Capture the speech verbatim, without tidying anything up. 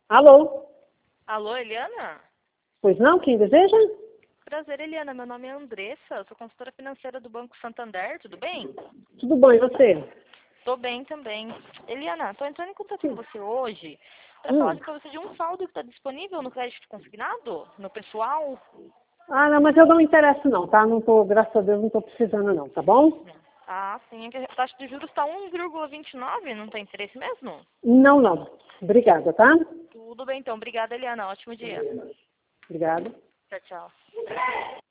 Alô? Alô, Eliana? Pois não? Quem deseja? Prazer, Eliana. Meu nome é Andressa, eu sou consultora financeira do Banco Santander, tudo bem? Tudo bom, e você? Tô bem também. Eliana, tô entrando em contato com você hoje para Hum. falar para você de um saldo que está disponível no crédito consignado, no pessoal. Ah, não, mas eu não me interesso não, tá? Não tô, graças a Deus, não tô precisando não, tá bom? Ah, sim, é que a taxa de juros está um vírgula vinte e nove, não tem interesse mesmo? Não, não. Obrigada, tá? Tudo bem então, obrigada, Eliana, ótimo dia. Obrigada. Tchau, tchau.